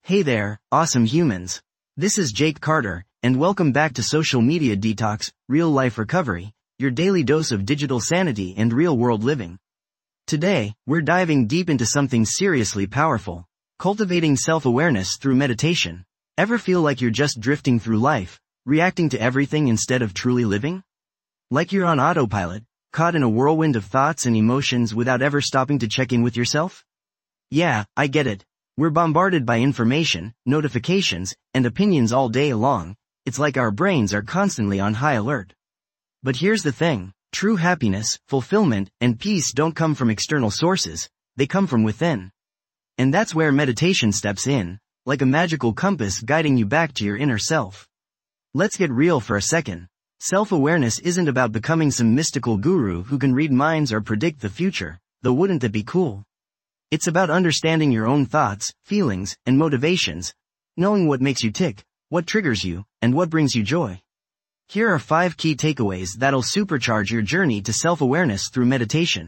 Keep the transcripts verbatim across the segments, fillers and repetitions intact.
Hey there, awesome humans. This is Jake Carter, and welcome back to Social Media Detox, Real Life Recovery, your daily dose of digital sanity and real-world living. Today, we're diving deep into something seriously powerful: cultivating self-awareness through meditation. Ever feel like you're just drifting through life, reacting to everything instead of truly living? Like you're on autopilot, caught in a whirlwind of thoughts and emotions without ever stopping to check in with yourself? Yeah, I get it. We're bombarded by information, notifications, and opinions all day long. It's like our brains are constantly on high alert. But here's the thing: true happiness, fulfillment, and peace don't come from external sources, they come from within. And that's where meditation steps in, like a magical compass guiding you back to your inner self. Let's get real for a second. Self-awareness isn't about becoming some mystical guru who can read minds or predict the future, though wouldn't that be cool? It's about understanding your own thoughts, feelings, and motivations, knowing what makes you tick, what triggers you, and what brings you joy. Here are five key takeaways that'll supercharge your journey to self-awareness through meditation.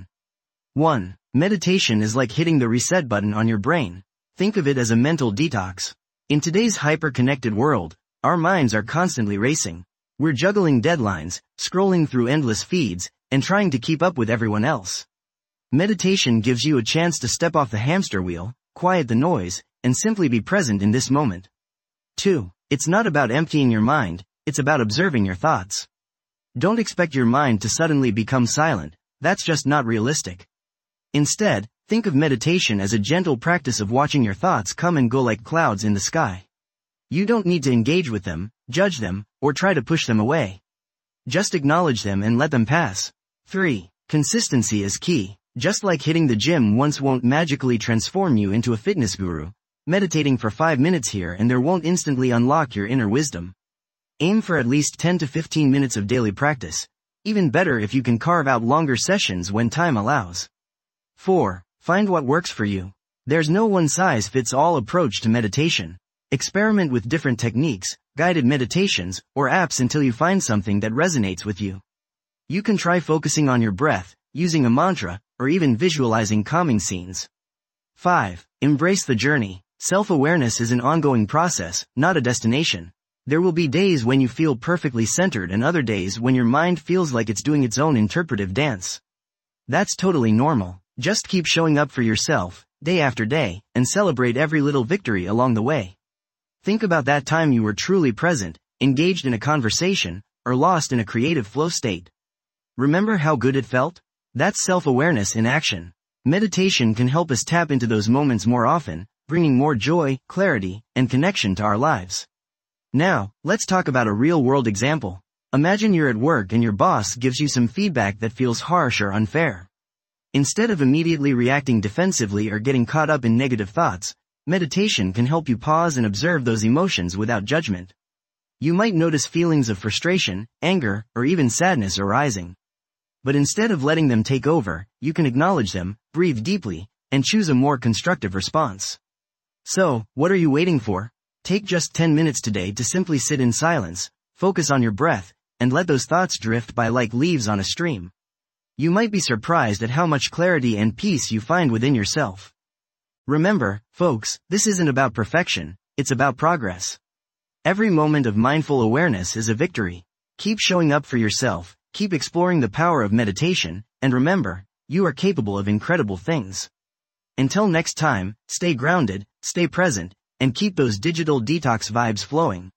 one. Meditation is like hitting the reset button on your brain. Think of it as a mental detox. In today's hyper-connected world, our minds are constantly racing. We're juggling deadlines, scrolling through endless feeds, and trying to keep up with everyone else. Meditation gives you a chance to step off the hamster wheel, quiet the noise, and simply be present in this moment. two. It's not about emptying your mind, it's about observing your thoughts. Don't expect your mind to suddenly become silent, that's just not realistic. Instead, think of meditation as a gentle practice of watching your thoughts come and go like clouds in the sky. You don't need to engage with them, judge them, or try to push them away. Just acknowledge them and let them pass. three. Consistency is key. Just like hitting the gym once won't magically transform you into a fitness guru, meditating for five minutes here and there won't instantly unlock your inner wisdom. Aim for at least ten to fifteen minutes of daily practice, even better if you can carve out longer sessions when time allows. four. Find what works for you. There's no one-size-fits-all approach to meditation. Experiment with different techniques, guided meditations, or apps until you find something that resonates with you. You can try focusing on your breath, using a mantra, or even visualizing calming scenes. five. Embrace the journey. Self-awareness is an ongoing process, not a destination. There will be days when you feel perfectly centered and other days when your mind feels like it's doing its own interpretive dance. That's totally normal. Just keep showing up for yourself, day after day, and celebrate every little victory along the way. Think about that time you were truly present, engaged in a conversation, or lost in a creative flow state. Remember how good it felt? That's self-awareness in action. Meditation can help us tap into those moments more often, bringing more joy, clarity, and connection to our lives. Now, let's talk about a real-world example. Imagine you're at work and your boss gives you some feedback that feels harsh or unfair. Instead of immediately reacting defensively or getting caught up in negative thoughts, meditation can help you pause and observe those emotions without judgment. You might notice feelings of frustration, anger, or even sadness arising. But instead of letting them take over, you can acknowledge them, breathe deeply, and choose a more constructive response. So, what are you waiting for? Take just ten minutes today to simply sit in silence, focus on your breath, and let those thoughts drift by like leaves on a stream. You might be surprised at how much clarity and peace you find within yourself. Remember, folks, this isn't about perfection, it's about progress. Every moment of mindful awareness is a victory. Keep showing up for yourself. Keep exploring the power of meditation, and remember, you are capable of incredible things. Until next time, stay grounded, stay present, and keep those digital detox vibes flowing.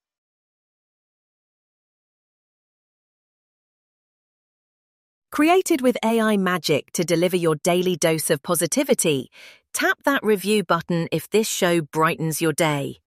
Created with A I magic to deliver your daily dose of positivity, tap that review button if this show brightens your day.